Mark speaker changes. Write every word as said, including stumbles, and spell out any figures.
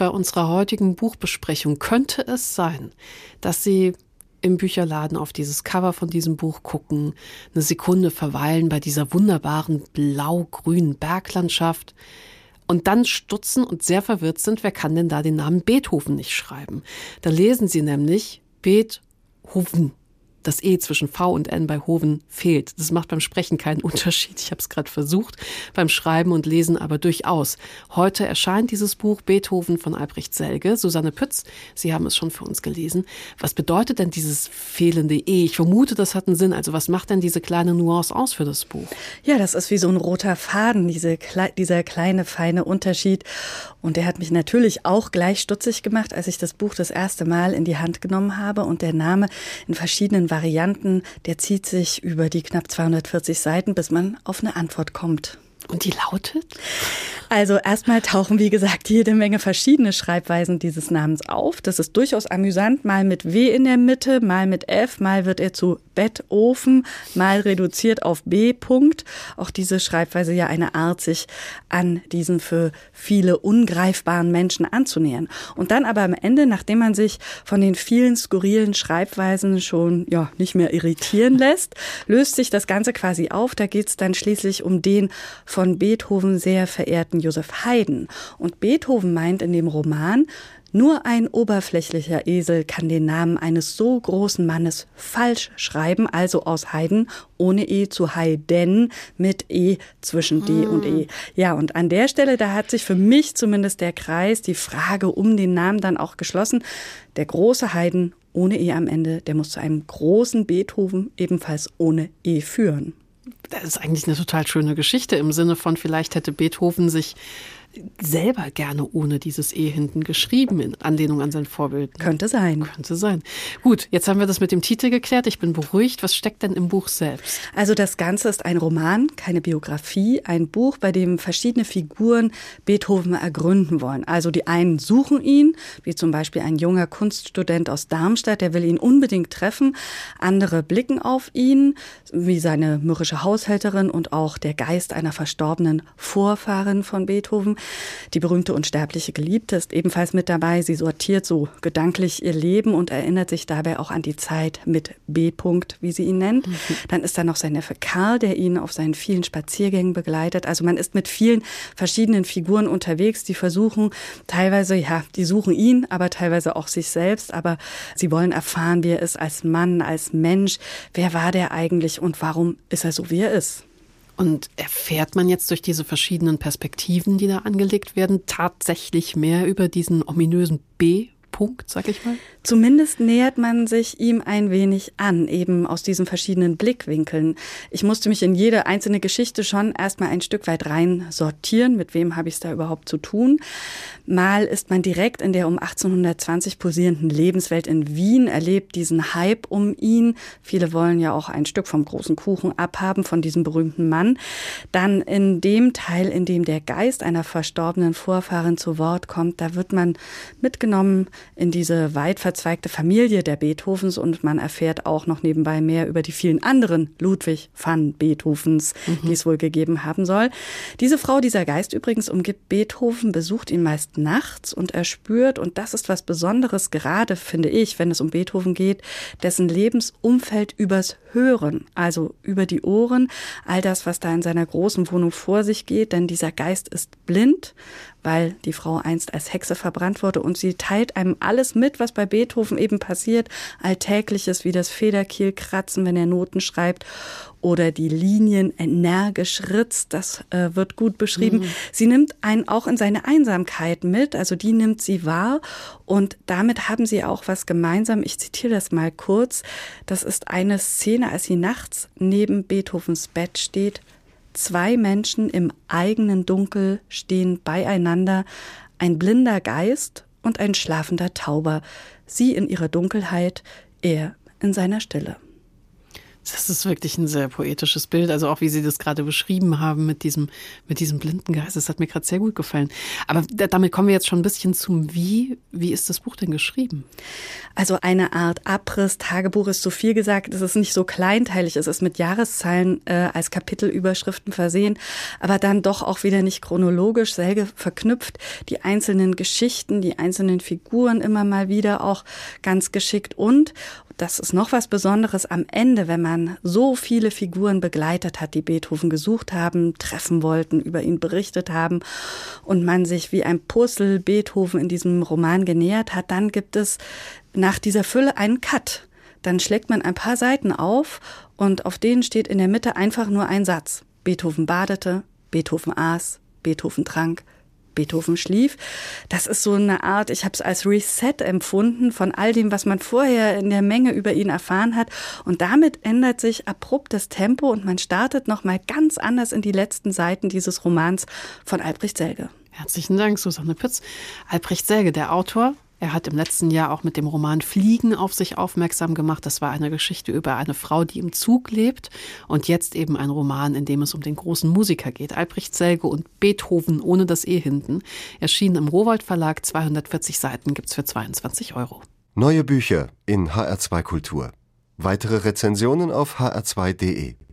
Speaker 1: bei unserer heutigen Buchbesprechung könnte es sein, dass Sie im Bücherladen auf dieses Cover von diesem Buch gucken, eine Sekunde verweilen bei dieser wunderbaren blau-grünen Berglandschaft und dann stutzen und sehr verwirrt sind, wer kann denn da den Namen Beethoven nicht schreiben? Da lesen Sie nämlich Beethoven. Das E zwischen V und N bei Hoven fehlt. Das macht beim Sprechen keinen Unterschied. Ich habe es gerade versucht, beim Schreiben und Lesen aber durchaus. Heute erscheint dieses Buch Beethoven von Albrecht Selge. Susanne Pütz, Sie haben es schon für uns gelesen. Was bedeutet denn dieses fehlende E? Ich vermute, das hat einen Sinn. Also was macht denn diese kleine Nuance aus für das Buch?
Speaker 2: Ja, das ist wie so ein roter Faden, diese, dieser kleine, feine Unterschied. Und der hat mich natürlich auch gleich stutzig gemacht, als ich das Buch das erste Mal in die Hand genommen habe. Und der Name in verschiedenen Varianten, der zieht sich über die knapp zweihundertvierzig Seiten, bis man auf eine Antwort kommt.
Speaker 1: Und die lautet?
Speaker 2: Also erstmal tauchen, wie gesagt, jede Menge verschiedene Schreibweisen dieses Namens auf. Das ist durchaus amüsant, mal mit W in der Mitte, mal mit F, mal wird er zu Bettofen, mal reduziert auf B. Punkt. Auch diese Schreibweise ja eine Art, sich an diesen für viele ungreifbaren Menschen anzunähern. Und dann aber am Ende, nachdem man sich von den vielen skurrilen Schreibweisen schon ja nicht mehr irritieren lässt, löst sich das Ganze quasi auf. Da geht es dann schließlich um den von Beethoven sehr verehrten Joseph Haydn. Und Beethoven meint in dem Roman, nur ein oberflächlicher Esel kann den Namen eines so großen Mannes falsch schreiben, also aus Haydn ohne E zu Haydn mit E zwischen D und E. Ja, und an der Stelle, da hat sich für mich zumindest der Kreis, die Frage um den Namen dann auch geschlossen. Der große Haydn ohne E am Ende, der muss zu einem großen Beethoven ebenfalls ohne E führen.
Speaker 1: Das ist eigentlich eine total schöne Geschichte im Sinne von, vielleicht hätte Beethoven sich selber gerne ohne dieses E hinten geschrieben, in Anlehnung an sein Vorbild.
Speaker 2: Könnte sein.
Speaker 1: Könnte sein. Gut, jetzt haben wir das mit dem Titel geklärt. Ich bin beruhigt. Was steckt denn im Buch selbst?
Speaker 2: Also das Ganze ist ein Roman, keine Biografie, ein Buch, bei dem verschiedene Figuren Beethoven ergründen wollen. Also die einen suchen ihn, wie zum Beispiel ein junger Kunststudent aus Darmstadt, der will ihn unbedingt treffen. Andere blicken auf ihn, wie seine mürrische Haushälterin und auch der Geist einer verstorbenen Vorfahrin von Beethoven. Die berühmte unsterbliche Geliebte ist ebenfalls mit dabei. Sie sortiert so gedanklich ihr Leben und erinnert sich dabei auch an die Zeit mit B. -Punkt, wie sie ihn nennt. Mhm. Dann ist da noch sein Neffe Karl, der ihn auf seinen vielen Spaziergängen begleitet. Also man ist mit vielen verschiedenen Figuren unterwegs, die versuchen teilweise, ja, die suchen ihn, aber teilweise auch sich selbst. Aber sie wollen erfahren, wie er ist als Mann, als Mensch. Wer war der eigentlich und warum ist er so, wie er ist?
Speaker 1: Und erfährt man jetzt durch diese verschiedenen Perspektiven, die da angelegt werden, tatsächlich mehr über diesen ominösen B? Punkt, sag ich mal?
Speaker 2: Zumindest nähert man sich ihm ein wenig an, eben aus diesen verschiedenen Blickwinkeln. Ich musste mich in jede einzelne Geschichte schon erstmal ein Stück weit rein sortieren. Mit wem habe ich es da überhaupt zu tun? Mal ist man direkt in der um achtzehnhundertzwanzig pulsierenden Lebenswelt in Wien, erlebt diesen Hype um ihn. Viele wollen ja auch ein Stück vom großen Kuchen abhaben, von diesem berühmten Mann. Dann in dem Teil, in dem der Geist einer verstorbenen Vorfahrin zu Wort kommt, da wird man mitgenommen in diese weit verzweigte Familie der Beethovens und man erfährt auch noch nebenbei mehr über die vielen anderen Ludwig van Beethovens, mhm. die es wohl gegeben haben soll. Diese Frau, dieser Geist übrigens, umgibt Beethoven, besucht ihn meist nachts und er spürt, und das ist was Besonderes, gerade finde ich, wenn es um Beethoven geht, dessen Lebensumfeld übers Hören, also über die Ohren, all das, was da in seiner großen Wohnung vor sich geht, denn dieser Geist ist blind, weil die Frau einst als Hexe verbrannt wurde und sie teilt einem alles mit, was bei Beethoven eben passiert, Alltägliches wie das Federkielkratzen, wenn er Noten schreibt oder die Linien energisch ritzt, das äh, wird gut beschrieben. Mhm. Sie nimmt einen auch in seine Einsamkeit mit, also die nimmt sie wahr und damit haben sie auch was gemeinsam. Ich zitiere das mal kurz. Das ist eine Szene, als sie nachts neben Beethovens Bett steht. Zwei Menschen im eigenen Dunkel stehen beieinander, ein blinder Geist und ein schlafender Tauber. Sie in ihrer Dunkelheit, er in seiner Stille.
Speaker 1: Das ist wirklich ein sehr poetisches Bild, also auch wie Sie das gerade beschrieben haben mit diesem, mit diesem blinden Geist. Das hat mir gerade sehr gut gefallen. Aber damit kommen wir jetzt schon ein bisschen zum Wie. Wie ist das Buch denn geschrieben?
Speaker 2: Also eine Art Abriss, Tagebuch ist zu viel gesagt. Es ist nicht so kleinteilig. Es ist mit Jahreszahlen äh, als Kapitelüberschriften versehen, aber dann doch auch wieder nicht chronologisch. Selge verknüpft die einzelnen Geschichten, die einzelnen Figuren immer mal wieder auch ganz geschickt. Und das ist noch was Besonderes am Ende, wenn man so viele Figuren begleitet hat, die Beethoven gesucht haben, treffen wollten, über ihn berichtet haben und man sich wie ein Puzzle Beethoven in diesem Roman genähert hat, dann gibt es nach dieser Fülle einen Cut. Dann schlägt man ein paar Seiten auf und auf denen steht in der Mitte einfach nur ein Satz. Beethoven badete, Beethoven aß, Beethoven trank, Beethoven schlief. Das ist so eine Art, ich habe es als Reset empfunden von all dem, was man vorher in der Menge über ihn erfahren hat. Und damit ändert sich abrupt das Tempo und man startet nochmal ganz anders in die letzten Seiten dieses Romans von Albrecht Selge.
Speaker 1: Herzlichen Dank, Susanne Pütz. Albrecht Selge, der Autor. Er hat im letzten Jahr auch mit dem Roman Fliegen auf sich aufmerksam gemacht. Das war eine Geschichte über eine Frau, die im Zug lebt. Und jetzt eben ein Roman, in dem es um den großen Musiker geht. Albrecht Selge und Beethoven ohne das E hinten. Erschienen im Rowohlt Verlag, zweihundertvierzig Seiten, gibt's für zweiundzwanzig Euro.
Speaker 3: Neue Bücher in H R zwei Kultur. Weitere Rezensionen auf h r zwei punkt de.